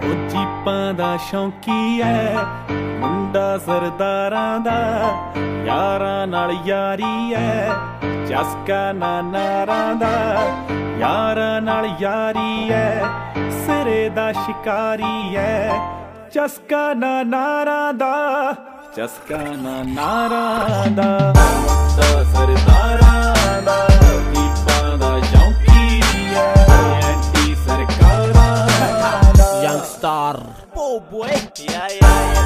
ਉਹ ਜੀਪਾਂ ਦਾ ਸ਼ੌਂਕੀ ਐ ਮੁੰਡਾ ਸਰਦਾਰਾਂ ਦਾ, ਯਾਰਾਂ ਨਾਲ ਯਾਰੀ ਐ ਚਸਕਾ ਨਾ ਨਾਰਾਂ ਦਾ, ਯਾਰਾਂ ਨਾਲ ਯਾਰੀ ਐ ਸਿਰੇ ਦਾ ਸ਼ਿਕਾਰੀ ਐ ਚਸਕਾ ਨਾ ਨਾਰਾਂ ਦਾ, ਚਸਕਾ ਨਾ ਨਾਰਾਂ ਦਾ। ਸਰਦਾਰਾਂ ਦਾ ਜੀਪਾਂ ਦਾ ਸ਼ੌਂਕੀ ਐ ਐਂਟੀ ਸਰਕਾਰਾਂ ਦਾ। Youngstar. Oh boy. Yeah.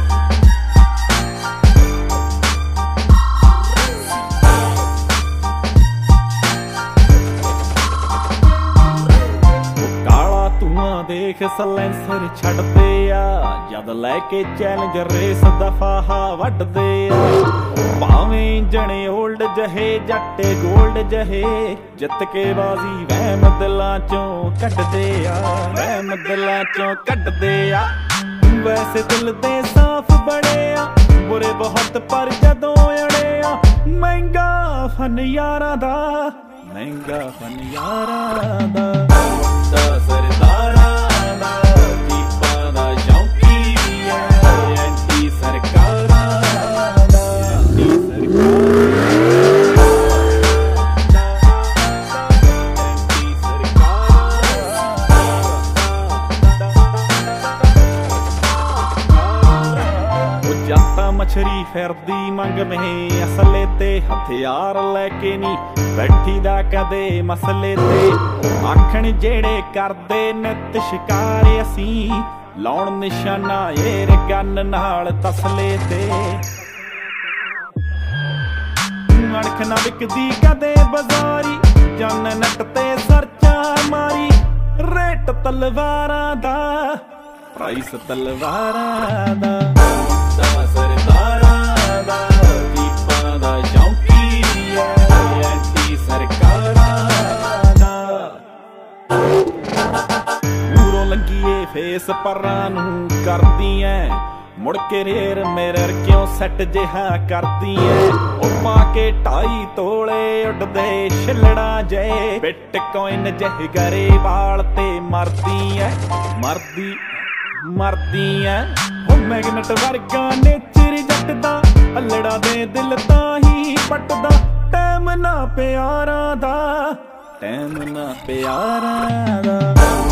ਕਾਲਾ ਧੂਆਂ ਦੇਖ ਸਲੈਂਸਰ ਛੱਡਦੇ ਆ, ਜਦ ਲੈ ਕੇ ਚੈਲੰਜਰ ਰੇਸ ਦਫਾਹਾ ਵੱਢਦੇ ਆ। ਭਾਵੇਂ ਜਣੇ ਓਲਡ ਜਹੇ ਜੱਟੇ ਗੋਲਡ ਜਹੇ, ਜਿੱਤ ਕੇ ਬਾਜ਼ੀ ਵਹਿਮ ਦਿਲਾਂ ਚੋਂ ਕੱਢਦੇ ਆ, ਵਹਿਮ ਦਿਲਾਂ ਚੋਂ ਕੱਢਦੇ ਆ। ਵੈਸੇ ਦਿਲ ਦੇ ਸਾਫ਼ ਬਣੇ ਆ, ਬੁਰੇ ਬਹੁਤ ਪਰ ਜਦੋਂ ਅੜੇ ਆ। ਮਹਿੰਗਾ ਫਨ ਯਾਰਾਂ ਦਾ, ਮਹਿੰਗਾ ਫਨ ਯਾਰਾਂ ਦਾ। ਸਰਦਾਰਾਂ ਦਾ ਜੀਪਾਂ ਦਾ ਸ਼ੌਂਕੀ ਐ ਐਂਟੀ ਸਰਕਾਰਾਂ ਦਾ, ਐਂਟੀ ਜਾਤਾਂ ਮਛਰੀ ਫਿਰਦੀ ਮੰਗ ਮੇ ਅਸਲੇ ਤੇ, ਹਥਿਆਰ ਲੈ ਕੇ ਨੀ ਬੈਠੀ ਦਾ ਕਦੇ ਮਸਲੇ ਤੇ। ਆਖਣ ਜਿਹੜੇ ਕਰਦੇ ਨਿਤ ਸ਼ਿਕਾਰ ਅਸੀਂ, ਲਾਉਣ ਨਿਸ਼ਾਨਾ ਏਰ ਗਨ ਨਾਲ ਤਸਲੇ ਤੇ। ਅਣਖ ਨਾ ਵਿਕਦੀ ਕਦੇ ਬਾਜ਼ਾਰੀ, ਜਨ ਨੱਟ ਤੇ ਸਰਚਾ ਮਾਰੀ। ਰੇਟ ਤਲਵਾਰਾਂ ਦਾ, ਪ੍ਰਾਈਸ ਤਲਵਾਰਾਂ ਦਾ। ਸਰਦਾਰਾਂ ਦਾ ਜੀਪਾਂ ਦਾ ਸ਼ੌਂਕੀ ਐ ਐਂਟੀ ਸਰਕਾਰਾਂ ਦਾ। ਮੂਰੋਂ ਲੰਗੀਏ ਫੇਸ ਪਰਾਂ ਨੂੰ ਕਰਦੀ ਐ, ਮੁੜ ਕੇ ਰੇਰ ਮਿਰਰ ਕਿਉਂ ਸੈੱਟ ਜਿਹਾ ਕਰਦੀ ਐ। ਉਹ ਪਾ ਕੇ 2.5 ਤੋਲੇ ਉੱਡਦੇ ਛਿੱਲੜਾ ਜੇ, ਬਿਟਕੋਇਨ ਜਿਹੇ ਗਰੇ ਵਾਲ ਤੇ ਮਰਦੀ ਐ, ਮਰਦੀ ਐ। ਉਹ ਮੈਗਨਟ ਵਰਗਾ ਨੇਚਰ ਜੱਟ ਦਾ, ਅਲੜਾ ਦੇ ਦਿਲ ਤਾਂ ਹੀ ਪੱਟਦਾ। ਟੈਮ ਨਾ ਪਿਆਰਾਂ ਦਾ, ਟੈਮ ਨਾ ਪਿਆਰਾਂ ਦਾ।